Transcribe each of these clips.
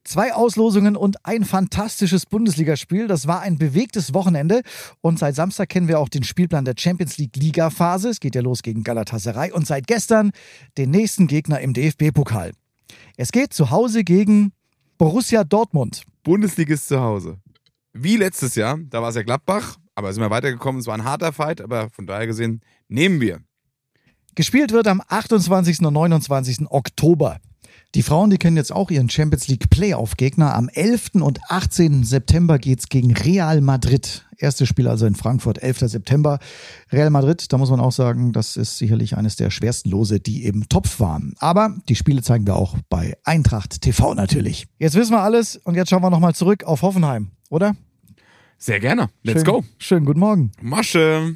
2 Auslosungen und ein fantastisches Bundesligaspiel. Das war ein bewegtes Wochenende. Und seit Samstag kennen wir auch den Spielplan der Champions League Liga-Phase. Es geht ja los gegen Galatasaray. Und seit gestern den nächsten Gegner im DFB-Pokal. Es geht zu Hause gegen Borussia Dortmund. Bundesligist zu Hause. Wie letztes Jahr, da war es ja Gladbach, aber sind wir weitergekommen. Es war ein harter Fight, aber von daher gesehen nehmen wir. Gespielt wird am 28. und 29. Oktober. Die Frauen, die kennen jetzt auch ihren Champions League Playoff-Gegner. Am 11. und 18. September geht's gegen Real Madrid. Erstes Spiel also in Frankfurt, 11. September. Real Madrid, da muss man auch sagen, das ist sicherlich eines der schwersten Lose, die im Topf waren. Aber die Spiele zeigen wir auch bei Eintracht TV natürlich. Jetzt wissen wir alles und jetzt schauen wir nochmal zurück auf Hoffenheim, oder? Sehr gerne. Let's go. Schönen guten Morgen. Masche.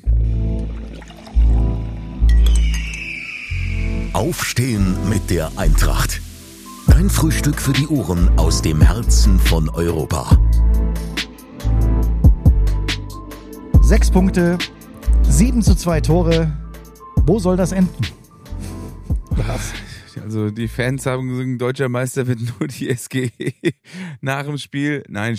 Aufstehen mit der Eintracht. Dein Frühstück für die Ohren aus dem Herzen von Europa. 6 Punkte, 7:2 Tore. Wo soll das enden? Was? Also die Fans haben gesagt, deutscher Meister wird nur die SGE nach dem Spiel. Nein,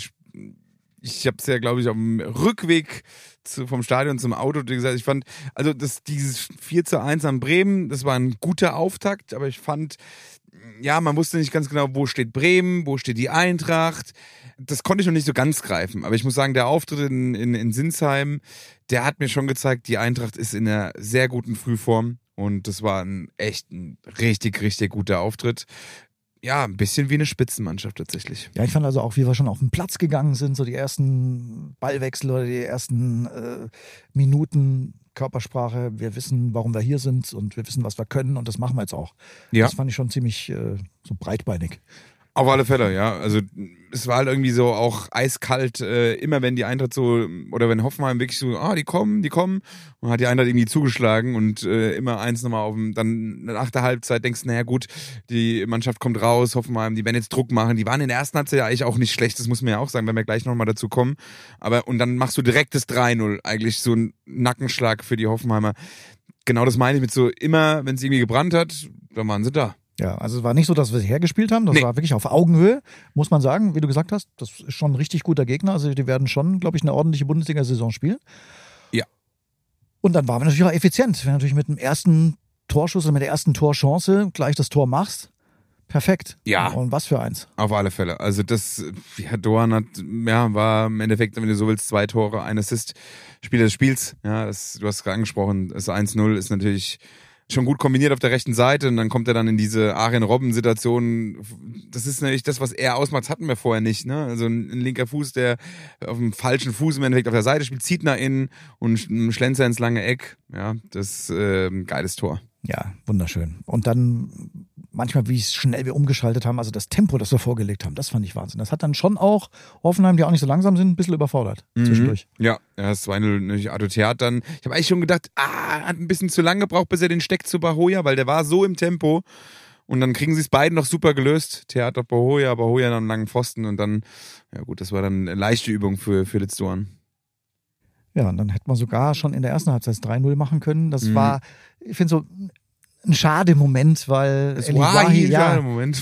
ich habe es ja, glaube ich, auf dem Rückweg vom Stadion zum Auto gesagt. Ich fand, also dieses 4:1 an Bremen, das war ein guter Auftakt, aber ich fand, ja, man wusste nicht ganz genau, wo steht Bremen, wo steht die Eintracht. Das konnte ich noch nicht so ganz greifen. Aber ich muss sagen, der Auftritt in Sinsheim, der hat mir schon gezeigt, die Eintracht ist in einer sehr guten Frühform. Und das war ein richtig, richtig guter Auftritt. Ja, ein bisschen wie eine Spitzenmannschaft tatsächlich. Ja, ich fand also auch, wie wir schon auf den Platz gegangen sind, so die ersten Ballwechsel oder die ersten Minuten Körpersprache. Wir wissen, warum wir hier sind und wir wissen, was wir können und das machen wir jetzt auch. Ja. Das fand ich schon ziemlich so breitbeinig. Auf alle Fälle, ja. Also es war halt irgendwie so auch eiskalt, immer wenn die Eintracht so, oder wenn Hoffenheim wirklich so, die kommen, und hat die Eintracht irgendwie zugeschlagen und immer eins nochmal dann nach der Halbzeit denkst du, naja gut, die Mannschaft kommt raus, Hoffenheim, die werden jetzt Druck machen. Die waren in der ersten Halbzeit ja eigentlich auch nicht schlecht, das muss man ja auch sagen, wenn wir gleich nochmal dazu kommen. Und dann machst du direkt das 3-0, eigentlich so ein Nackenschlag für die Hoffenheimer. Genau das meine ich mit so, immer wenn es irgendwie gebrannt hat, dann waren sie da. Ja, also es war nicht so, dass wir sie hergespielt haben. Das war wirklich auf Augenhöhe, muss man sagen. Wie du gesagt hast, das ist schon ein richtig guter Gegner. Also die werden schon, glaube ich, eine ordentliche Bundesliga-Saison spielen. Ja. Und dann waren wir natürlich auch effizient. Wenn du natürlich mit dem ersten Torschuss oder mit der ersten Torchance gleich das Tor machst, perfekt. Ja. Und was für eins. Auf alle Fälle. Also Doan war im Endeffekt, wenn du so willst, 2 Tore, ein Assist, Spieler des Spiels. Ja, du hast es gerade angesprochen, das 1-0 ist natürlich schon gut kombiniert auf der rechten Seite und dann kommt er dann in diese Arjen-Robben-Situation. Das ist natürlich das, was er ausmacht, das hatten wir vorher nicht. Ne? Also ein linker Fuß, der auf dem falschen Fuß im Endeffekt auf der Seite spielt, zieht nach innen und Schlenzer ins lange Eck. Ja, das ist ein geiles Tor. Ja, wunderschön. Und dann manchmal, wie schnell wir umgeschaltet haben, also das Tempo, das wir vorgelegt haben, das fand ich Wahnsinn. Das hat dann schon auch Hoffenheim, die auch nicht so langsam sind, ein bisschen überfordert zwischendurch. Ja, das 2-0 natürlich Adothiat dann. Ich habe eigentlich schon gedacht, hat ein bisschen zu lange gebraucht, bis er den steckt zu Bahoja, weil der war so im Tempo. Und dann kriegen sie es beiden noch super gelöst. Theater Bahoja dann einen langen Pfosten und dann, ja gut, das war dann eine leichte Übung für Felix Doan. Ja, und dann hätte man sogar schon in der ersten Halbzeit 3-0 machen können. Das war, ich finde, so ein schade Moment, weil es war ein schade Moment.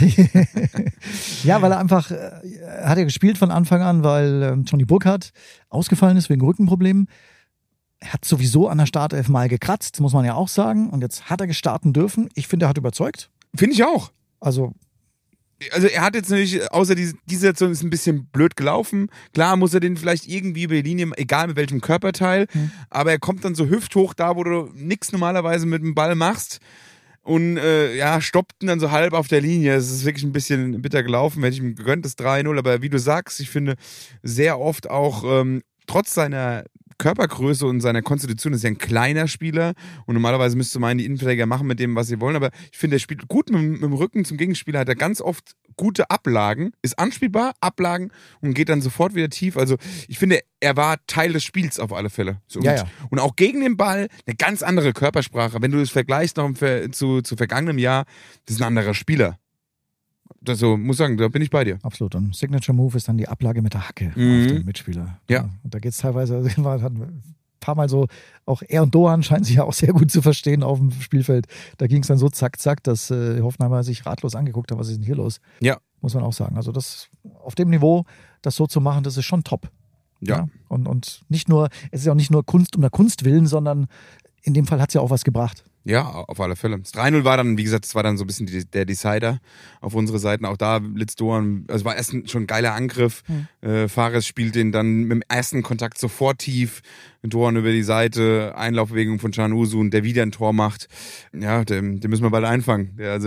Ja, weil er einfach, hat er gespielt von Anfang an, weil Johnny Burkhardt ausgefallen ist wegen Rückenproblemen. Er hat sowieso an der Startelf mal gekratzt, muss man ja auch sagen. Und jetzt hat er gestarten dürfen. Ich finde, er hat überzeugt. Finde ich auch. Also er hat jetzt natürlich, außer diese Situation ist ein bisschen blöd gelaufen. Klar muss er den vielleicht irgendwie über die Linie, egal mit welchem Körperteil, aber er kommt dann so hüfthoch da, wo du nichts normalerweise mit dem Ball machst und stoppt ihn dann so halb auf der Linie. Es ist wirklich ein bisschen bitter gelaufen, hätte ich ihm gegönnt, das 3-0, aber wie du sagst, ich finde sehr oft auch, trotz seiner Körpergröße und seiner Konstitution ist ja ein kleiner Spieler und normalerweise müsste man die Innenverteidiger machen mit dem, was sie wollen, aber ich finde, er spielt gut mit dem Rücken zum Gegenspieler, hat er ganz oft gute Ablagen, ist anspielbar, Ablagen und geht dann sofort wieder tief. Also ich finde, er war Teil des Spiels auf alle Fälle. So, und auch gegen den Ball eine ganz andere Körpersprache. Wenn du das vergleichst noch zu vergangenem Jahr, das ist ein anderer Spieler. Also muss sagen, da bin ich bei dir. Absolut. Und Signature Move ist dann die Ablage mit der Hacke auf den Mitspieler. Ja. Und da geht es teilweise, hat ein paar Mal so, auch er und Doan scheinen sich ja auch sehr gut zu verstehen auf dem Spielfeld. Da ging es dann so zack, zack, dass Hoffenheimer sich ratlos angeguckt hat, was ist denn hier los? Ja. muss man auch sagen. Also das auf dem Niveau, das so zu machen, das ist schon top. Ja. Und nicht nur, es ist ja auch nicht nur Kunst um der Kunst willen, sondern in dem Fall hat es ja auch was gebracht. Ja, auf alle Fälle. Das 3-0 war dann, wie gesagt, das war dann so ein bisschen der Decider auf unsere Seiten. Auch da Litz Doan, also war erst schon ein geiler Angriff. Fares spielt den dann mit dem ersten Kontakt sofort tief. Doan über die Seite, Einlaufbewegung von Can Uzun, der wieder ein Tor macht. Ja, den müssen wir bald einfangen. Der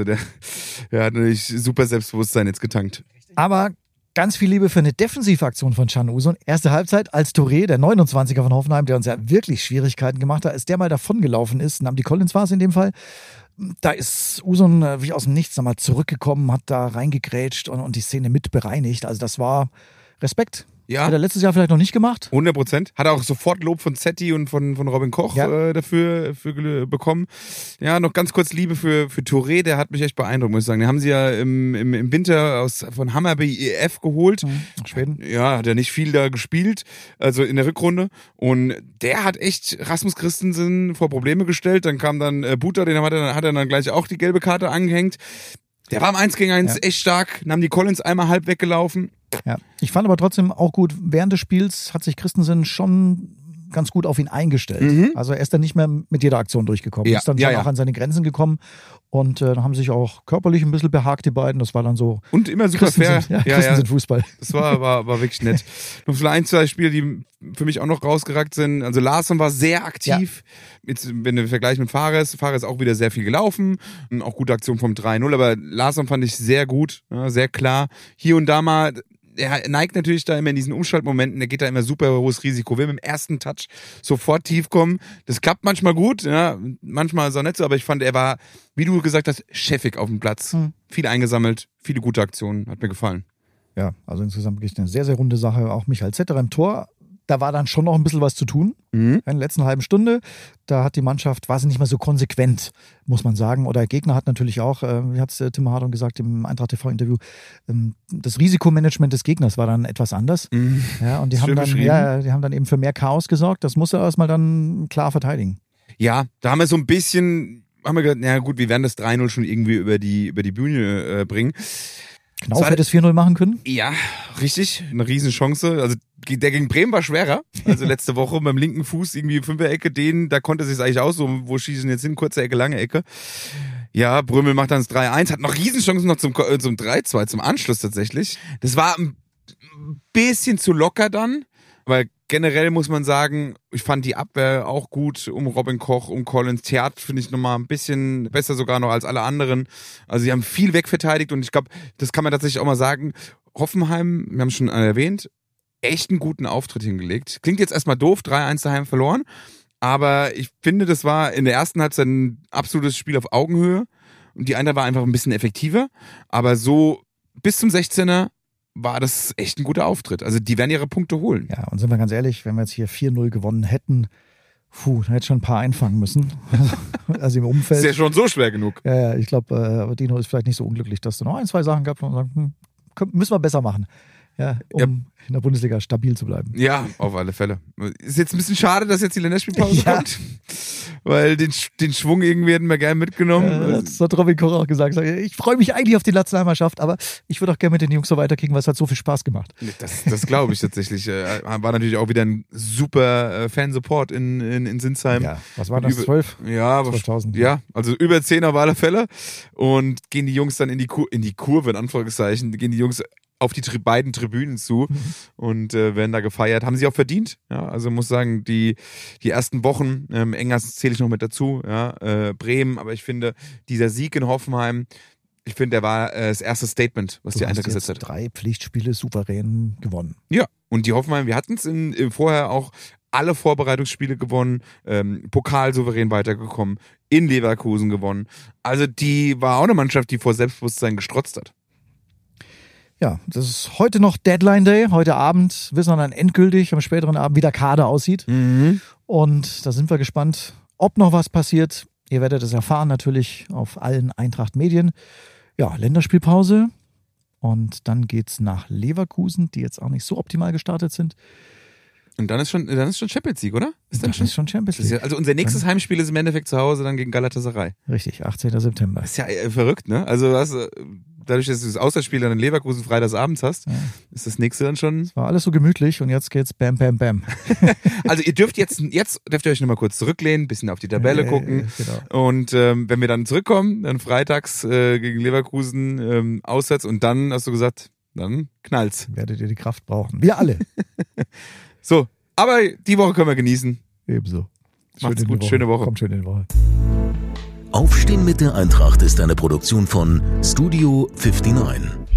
hat natürlich super Selbstbewusstsein jetzt getankt. Aber ganz viel Liebe für eine Defensivaktion von Can Uzun. Erste Halbzeit, als Touré, der 29er von Hoffenheim, der uns ja wirklich Schwierigkeiten gemacht hat, als der mal davongelaufen ist, Namdi Collins war es in dem Fall, da ist Uzun wie aus dem Nichts nochmal zurückgekommen, hat da reingegrätscht und die Szene mit bereinigt. Also das war Respekt. Ja. Hat er letztes Jahr vielleicht noch nicht gemacht. 100%. Hat er auch sofort Lob von Zetti und von Robin Koch dafür bekommen. Ja, noch ganz kurz Liebe für Touré, der hat mich echt beeindruckt, muss ich sagen. Den haben sie ja im Winter von Hammarby EF geholt. Schweden. Ja, hat er nicht viel da gespielt, also in der Rückrunde. Und der hat echt Rasmus Christensen vor Probleme gestellt. Dann kam dann Buta, den hat er dann gleich auch die gelbe Karte angehängt. Der war im 1 gegen 1 echt stark, nahm die Collins einmal halb weggelaufen. Ja, ich fand aber trotzdem auch gut, während des Spiels hat sich Christensen schon ganz gut auf ihn eingestellt. Also er ist dann nicht mehr mit jeder Aktion durchgekommen. Ja. Ist dann schon auch an seine Grenzen gekommen und dann haben sich auch körperlich ein bisschen behagt, die beiden. Das war dann so. Und immer super fair. Christensen-Fußball. Das war wirklich nett. Noch so 1, 2 Spiele, die für mich auch noch rausgeragt sind. Also Larsson war sehr aktiv. Ja. Jetzt, wenn du vergleichst mit Fares auch wieder sehr viel gelaufen. Auch gute Aktion vom 3-0, aber Larsson fand ich sehr gut, sehr klar. Hier und da mal. Er neigt natürlich da immer in diesen Umschaltmomenten, der geht da immer super hohes Risiko, will mit dem ersten Touch sofort tief kommen. Das klappt manchmal gut, ja, manchmal ist er nicht so, aber ich fand, er war, wie du gesagt hast, chefig auf dem Platz. Viel eingesammelt, viele gute Aktionen, hat mir gefallen. Ja, also insgesamt wirklich eine sehr, sehr runde Sache. Auch Michael Zetterer im Tor. Da war dann schon noch ein bisschen was zu tun. In der letzten halben Stunde. Da hat die Mannschaft, war sie nicht mehr so konsequent, muss man sagen. Oder der Gegner hat natürlich auch, wie hat es Tim Hardon gesagt im Eintracht TV-Interview, das Risikomanagement des Gegners war dann etwas anders. Ja, und die haben dann eben für mehr Chaos gesorgt. Das muss er erstmal dann klar verteidigen. Ja, da haben wir so ein bisschen, gedacht, na gut, wir werden das 3-0 schon irgendwie über die Bühne bringen. Knauf hätte es 4-0 machen können? Ja, richtig. Eine Riesenchance. Also der gegen Bremen war schwerer. Also letzte Woche beim linken Fuß irgendwie 5er-Ecke, da konnte es sich eigentlich aussuchen, wo schießen jetzt hin, kurze Ecke, lange Ecke. Ja, Brömel macht dann das 3-1, hat noch Riesenchancen noch zum 3-2, zum Anschluss tatsächlich. Das war ein bisschen zu locker dann, weil generell muss man sagen, ich fand die Abwehr auch gut um Robin Koch, um Collins. Theat finde ich nochmal ein bisschen besser sogar noch als alle anderen. Also sie haben viel wegverteidigt und ich glaube, das kann man tatsächlich auch mal sagen. Hoffenheim, wir haben es schon erwähnt, echt einen guten Auftritt hingelegt. Klingt jetzt erstmal doof, 3-1 daheim verloren, aber ich finde, das war in der ersten Halbzeit ein absolutes Spiel auf Augenhöhe und die Eintracht war einfach ein bisschen effektiver, aber so bis zum 16er war das echt ein guter Auftritt. Also die werden ihre Punkte holen. Ja, und sind wir ganz ehrlich, wenn wir jetzt hier 4-0 gewonnen hätten, dann hätte schon ein paar einfangen müssen. Also im Umfeld. Ist ja schon so schwer genug. Ja, ich glaube, Dino ist vielleicht nicht so unglücklich, dass du noch 1, 2 Sachen gehabt hast und sagen, müssen wir besser machen. Ja, um in der Bundesliga stabil zu bleiben. Ja, auf alle Fälle. Ist jetzt ein bisschen schade, dass jetzt die Länderspielpause kommt, weil den Schwung irgendwie hätten wir gerne mitgenommen. Das hat Robin Koch auch gesagt. Ich freue mich eigentlich auf die Nationalmannschaft, aber ich würde auch gerne mit den Jungs so weiterkriegen, weil es hat so viel Spaß gemacht. Das glaube ich tatsächlich. War natürlich auch wieder ein super Fansupport in Sinsheim. Ja, was war das? 12? Ja, 12.000. Ja, also über 10 auf alle Fälle. Und gehen die Jungs dann in die Kurve, in Anführungszeichen, gehen die Jungs auf die beiden Tribünen zu und werden da gefeiert. Haben sie auch verdient. Ja, also muss sagen, die ersten Wochen, Engers zähle ich noch mit dazu, ja, Bremen, aber ich finde, dieser Sieg in Hoffenheim, ich finde, der war das erste Statement, was die Eintracht gesetzt hat. 3 Pflichtspiele souverän gewonnen. Ja, und die Hoffenheim, wir hatten es vorher auch alle Vorbereitungsspiele gewonnen, Pokal souverän weitergekommen, in Leverkusen gewonnen. Also die war auch eine Mannschaft, die vor Selbstbewusstsein gestrotzt hat. Ja, das ist heute noch Deadline Day. Heute Abend wissen wir dann endgültig am späteren Abend, wie der Kader aussieht. Und da sind wir gespannt, ob noch was passiert. Ihr werdet es erfahren, natürlich auf allen Eintracht-Medien. Ja, Länderspielpause. Und dann geht's nach Leverkusen, die jetzt auch nicht so optimal gestartet sind. Und dann ist schon Champions League, oder? Ist schon Champions League. Also unser nächstes Heimspiel ist im Endeffekt zu Hause dann gegen Galatasaray. Richtig, 18. September. Das ist ja verrückt, ne? Also dadurch, dass du das Auswärtsspiel dann in Leverkusen freitagsabends hast, ist das nächste dann schon... War alles so gemütlich und jetzt geht's bam, bam, bam. Also ihr dürft jetzt dürft ihr euch nochmal kurz zurücklehnen, ein bisschen auf die Tabelle gucken. Genau. Und wenn wir dann zurückkommen, dann freitags gegen Leverkusen auswärts und dann, hast du gesagt, dann knallt's. Werdet ihr die Kraft brauchen. Wir alle. So, aber die Woche können wir genießen. Ebenso. Macht's gut, schöne Woche. Kommt schön in die Woche. Aufstehen mit der Eintracht ist eine Produktion von Studio 59.